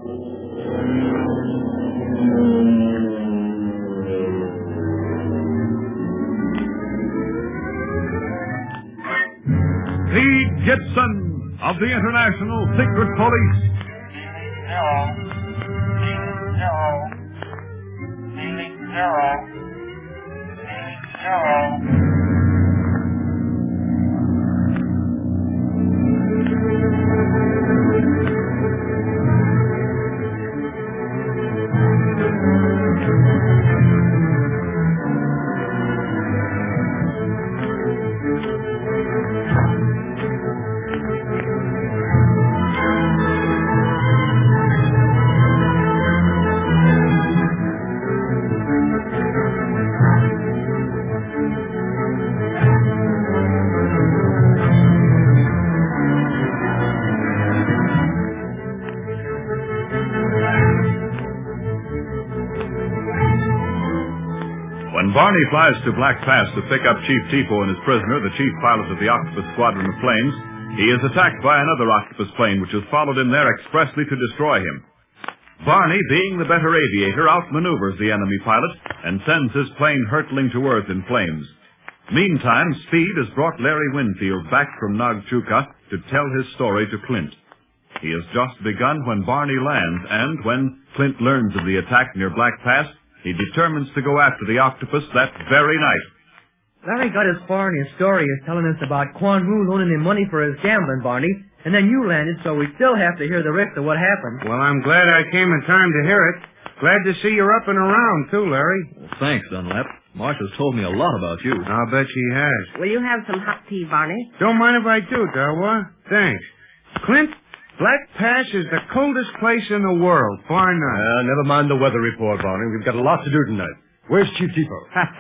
Pete Gibson of the International Secret Police. When Barney flies to Black Pass to pick up Chief Tipo and his prisoner, the chief pilot of the Octopus Squadron of Planes, he is attacked by another Octopus plane which has followed him there expressly to destroy him. Barney, being the better aviator, outmaneuvers the enemy pilot and sends his plane hurtling to Earth in flames. Meantime, Speed has brought Larry Winfield back from Nagchuka to tell his story to Clint. He has just begun when Barney lands, and when Clint learns of the attack near Black Pass, he determines to go after the octopus that very night. Larry got as far in his story as telling us about Quan Wu loaning him money for his gambling, Barney, and then you landed, so we still have to hear the rest of what happened. Well, I'm glad I came in time to hear it. Glad to see you're up and around, too, Larry. Well, thanks, Dunlap. Marcia's told me a lot about you. I'll bet she has. Will you have some hot tea, Barney? Don't mind if I do, Darwa. Thanks. Clint, Black Pass is the coldest place in the world, bar none. Never mind the weather report, Barney. We've got a lot to do tonight. Where's Chief Tipo?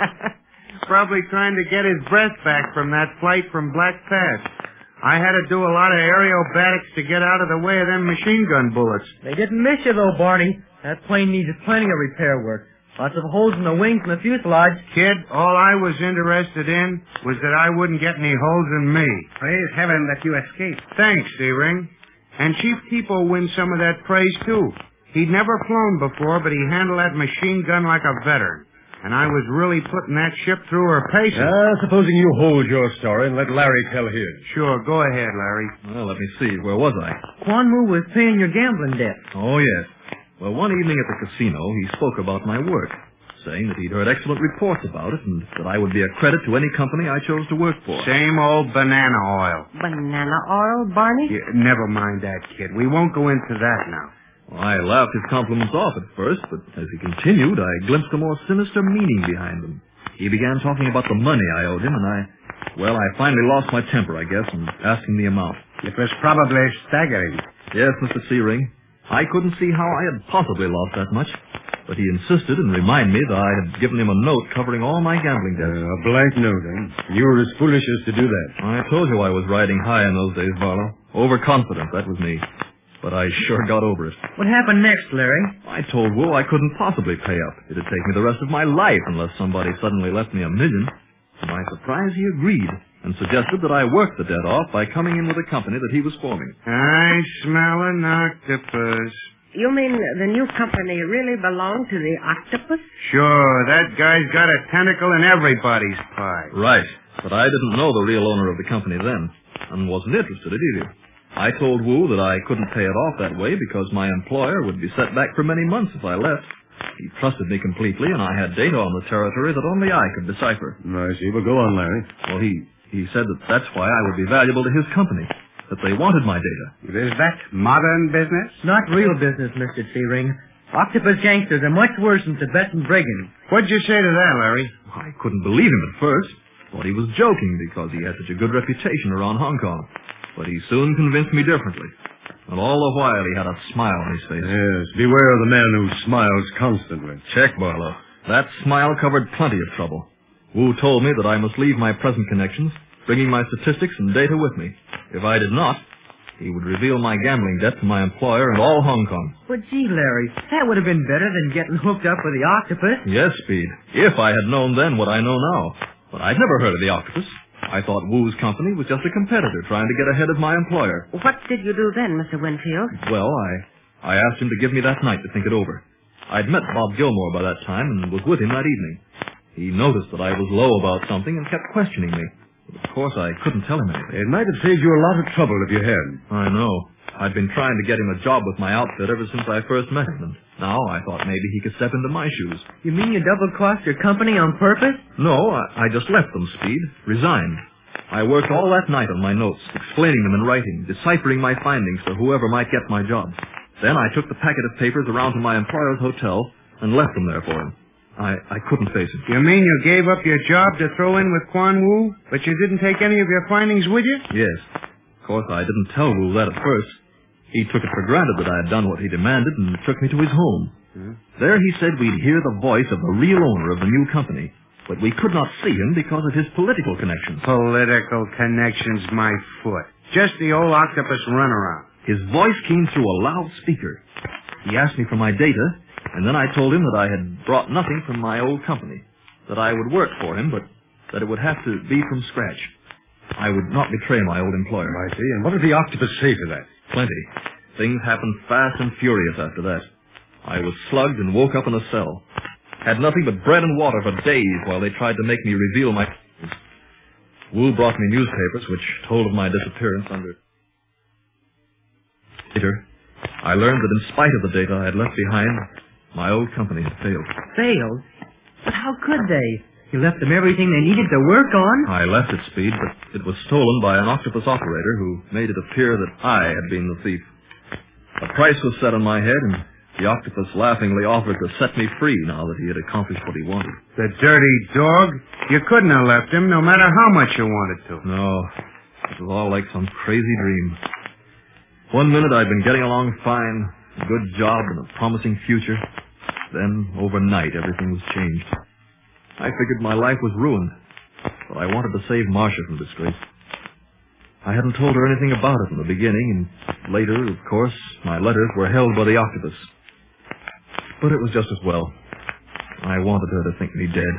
Probably trying to get his breath back from that flight from Black Pass. I had to do a lot of aerobatics to get out of the way of them machine gun bullets. They didn't miss you, though, Barney. That plane needs plenty of repair work. Lots of holes in the wings and the fuselage. Kid, all I was interested in was that I wouldn't get any holes in me. Praise heaven that you escaped. Thanks, D-Ring. And Chief Tipo wins some of that praise, too. He'd never flown before, but he handled that machine gun like a veteran. And I was really putting that ship through her paces. Supposing you hold your story and let Larry tell his. Sure, go ahead, Larry. Well, let me see. Where was I? Quan Wu was paying your gambling debt. Oh, yes. Well, one evening at the casino, he spoke about my work, saying that he'd heard excellent reports about it and that I would be a credit to any company I chose to work for. Same old banana oil. Banana oil, Barney? Yeah, never mind that, kid. We won't go into that now. Well, I laughed his compliments off at first, but as he continued, I glimpsed a more sinister meaning behind them. He began talking about the money I owed him, and I finally lost my temper, I guess, and asked him the amount. It was probably staggering. Yes, Mr. Searing. I couldn't see how I had possibly lost that much, but he insisted and reminded me that I had given him a note covering all my gambling debts. A blank note, eh? You were as foolish as to do that. I told you I was riding high in those days, Barlow. Overconfident, that was me. But I sure got over it. What happened next, Larry? I told Wu I couldn't possibly pay up. It'd take me the rest of my life unless somebody suddenly left me $1 million. To my surprise, he agreed and suggested that I work the debt off by coming in with a company that he was forming. I smell an octopus. You mean the new company really belonged to the octopus? Sure, that guy's got a tentacle in everybody's pie. Right, but I didn't know the real owner of the company then, and wasn't interested in it either. I told Wu that I couldn't pay it off that way because my employer would be set back for many months if I left. He trusted me completely, and I had data on the territory that only I could decipher. I see. Well, go on, Larry. Well, he said that that's why I would be valuable to his company, that they wanted my data. Is that modern business? Not real business, Mr. Searing. Octopus gangsters are much worse than Tibetan brigands. What'd you say to that, Larry? I couldn't believe him at first. Thought he was joking because he had such a good reputation around Hong Kong. But he soon convinced me differently. And all the while he had a smile on his face. Yes, beware of the man who smiles constantly. Check, Barlow. That smile covered plenty of trouble. Wu told me that I must leave my present connections, bringing my statistics and data with me. If I did not, he would reveal my gambling debt to my employer and all Hong Kong. But gee, Larry, that would have been better than getting hooked up with the octopus. Yes, Speed. If I had known then what I know now. But I'd never heard of the octopus. I thought Wu's company was just a competitor trying to get ahead of my employer. What did you do then, Mr. Winfield? Well, I asked him to give me that night to think it over. I'd met Bob Gilmore by that time and was with him that evening. He noticed that I was low about something and kept questioning me. But of course, I couldn't tell him anything. It might have saved you a lot of trouble if you had. I know. I'd been trying to get him a job with my outfit ever since I first met him, and now I thought maybe he could step into my shoes. You mean you double-crossed your company on purpose? No, I just left them, Speed. Resigned. I worked all that night on my notes, explaining them in writing, deciphering my findings for whoever might get my job. Then I took the packet of papers around to my employer's hotel and left them there for him. I couldn't face it. You mean you gave up your job to throw in with Quan Wu, but you didn't take any of your findings with you? Yes. Of course, I didn't tell Wu that at first. He took it for granted that I had done what he demanded and took me to his home. There he said we'd hear the voice of the real owner of the new company, but we could not see him because of his political connections. Political connections, my foot. Just the old octopus runaround. His voice came through a loudspeaker. He asked me for my data, and then I told him that I had brought nothing from my old company, that I would work for him, but that it would have to be from scratch. I would not betray my old employer. I see. And what did the octopus say to that? Plenty. Things happened fast and furious after that. I was slugged and woke up in a cell. Had nothing but bread and water for days while they tried to make me reveal my... Wu brought me newspapers which told of my disappearance under... Later, I learned that in spite of the data I had left behind, my old company had failed. Failed? But how could they? You left them everything they needed to work on? I left it, Speed, but it was stolen by an octopus operator who made it appear that I had been the thief. A price was set on my head, and the octopus laughingly offered to set me free now that he had accomplished what he wanted. The dirty dog. You couldn't have left him no matter how much you wanted to. No, it was all like some crazy dream. One minute I'd been getting along fine, a good job and a promising future. Then, overnight, everything was changed. I figured my life was ruined, but I wanted to save Marcia from disgrace. I hadn't told her anything about it in the beginning, and later, of course, my letters were held by the octopus. But it was just as well. I wanted her to think me dead.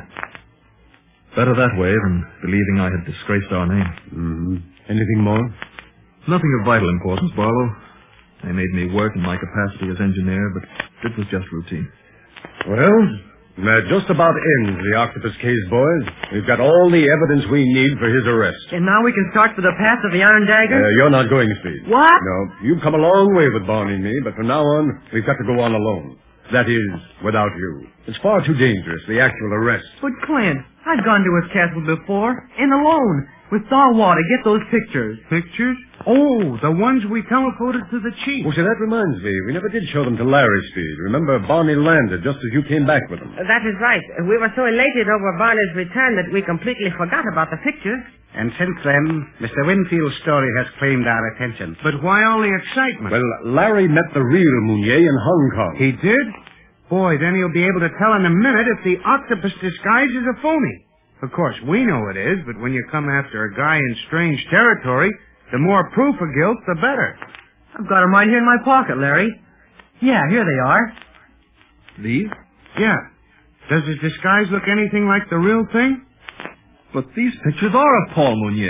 Better that way than believing I had disgraced our name. Anything more? Nothing of vital importance, Barlow. They made me work in my capacity as engineer, but it was just routine. Well, that just about ends the octopus case, boys. We've got all the evidence we need for his arrest. And now we can start for the path of the Iron Dagger? You're not going, Speed. What? No, you've come a long way with Barney and me, but from now on, we've got to go on alone. That is, without you. It's far too dangerous, the actual arrest. But, Clint, I've gone to his castle before, and alone, with Dawa to get those pictures. Pictures? Oh, the ones we telephoned to the chief. Oh, see, that reminds me. We never did show them to Larry, Speed. Remember, Barney landed just as you came back with them. That is right. We were so elated over Barney's return that we completely forgot about the pictures. And since then, Mr. Winfield's story has claimed our attention. But why all the excitement? Well, Larry met the real Mounier in Hong Kong. He did? Boy, then he'll be able to tell in a minute if the octopus disguise is a phony. Of course, we know it is, but when you come after a guy in strange territory, the more proof of guilt, the better. I've got them right here in my pocket, Larry. Yeah, here they are. These? Yeah. Does his disguise look anything like the real thing? But these pictures are of Paul Mounier.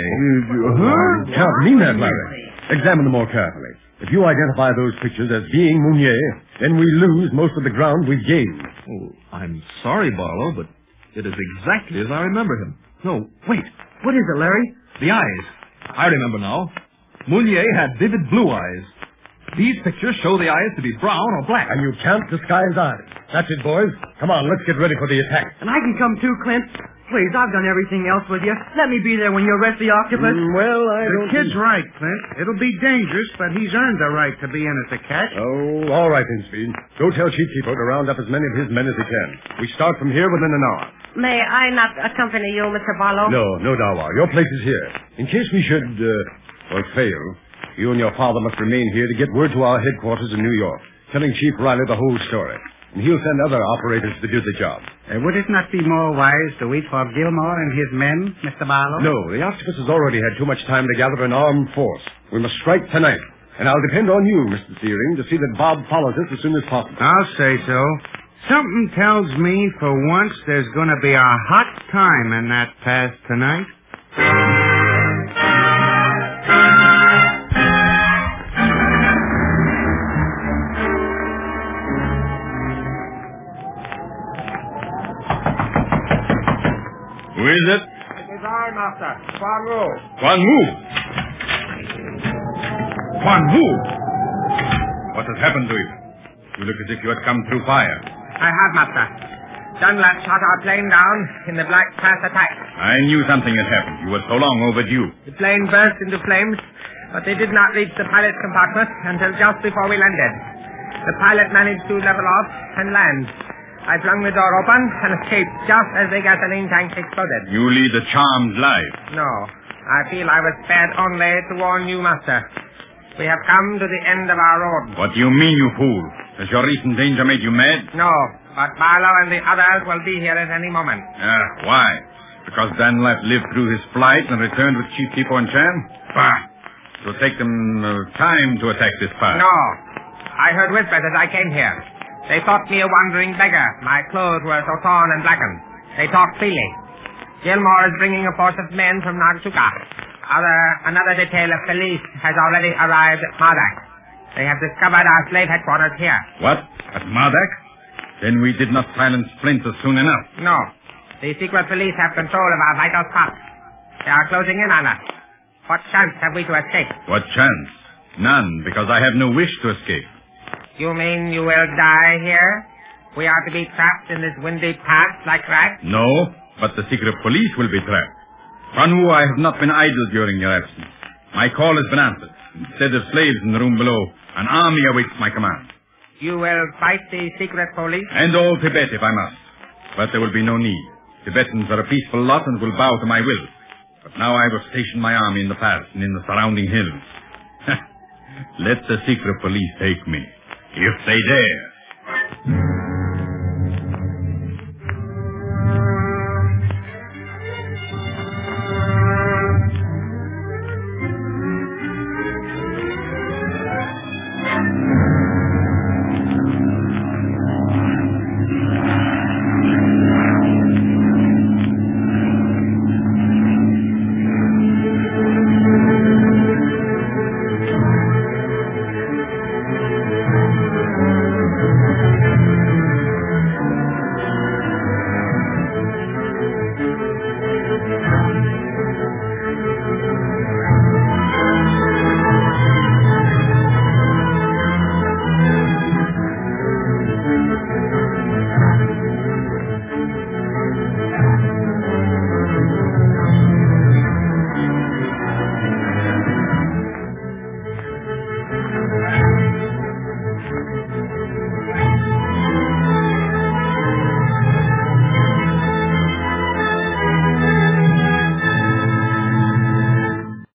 You can't mean that, Larry. Examine them more carefully. If you identify those pictures as being Mounier, then we lose most of the ground we've gained. Oh, I'm sorry, Barlow, but it is exactly as I remember him. No, wait. What is it, Larry? The eyes. I remember now. Mounier had vivid blue eyes. These pictures show the eyes to be brown or black. And you can't disguise eyes. That's it, boys. Come on, let's get ready for the attack. And I can come too, Clint. Please, I've done everything else with you. Let me be there when you arrest the octopus. The kid's right, Clint. It'll be dangerous, but he's earned the right to be in at the catch. Oh, all right then, Speed. Go tell Chief Tipo to round up as many of his men as he can. We start from here within an hour. May I not accompany you, Mr. Barlow? No, Dawa. Your place is here. In case we should, fail, you and your father must remain here to get word to our headquarters in New York, telling Chief Riley the whole story. And he'll send other operators to do the job. Would it not be more wise to wait for Gilmore and his men, Mr. Barlow? No, the octopus has already had too much time to gather an armed force. We must strike tonight. And I'll depend on you, Mr. Searing, to see that Bob follows us as soon as possible. I'll say so. Something tells me for once there's going to be a hot time in that pass tonight. Who is it? It is I, Master. Quan Wu. Quan Wu. Quan Wu. What has happened to you? You look as if you had come through fire. I have, Master. Dunlap shot our plane down in the Black Pass attack. I knew something had happened. You were so long overdue. The plane burst into flames, but they did not reach the pilot's compartment until just before we landed. The pilot managed to level off and land. I flung the door open and escaped just as the gasoline tank exploded. You lead a charmed life. No, I feel I was spared only to warn you, Master. We have come to the end of our road. What do you mean, you fool? Has your recent danger made you mad? No, but Barlow and the others will be here at any moment. Why? Because Dunlap lived through his flight and returned with Chief Tipo and Chan? Bah! It will take them time to attack this pass. No. I heard whispers as I came here. They thought me a wandering beggar. My clothes were so torn and blackened. They talked freely. Gilmore is bringing a force of men from Nagsuka. Another detail of police has already arrived at Mardak. They have discovered our slave headquarters here. What? At Mardak? Then we did not silence Splinter soon enough. No. The secret police have control of our vital spots. They are closing in on us. What chance have we to escape? What chance? None, because I have no wish to escape. You mean you will die here? We are to be trapped in this windy pass like rats? No, but the secret police will be trapped. Quan Wu, I have not been idle during your absence. My call has been answered. Instead of slaves in the room below, an army awaits my command. You will fight the secret police? And all Tibet, if I must. But there will be no need. Tibetans are a peaceful lot and will bow to my will. But now I will station my army in the pass and in the surrounding hills. Let the secret police take me, if they dare.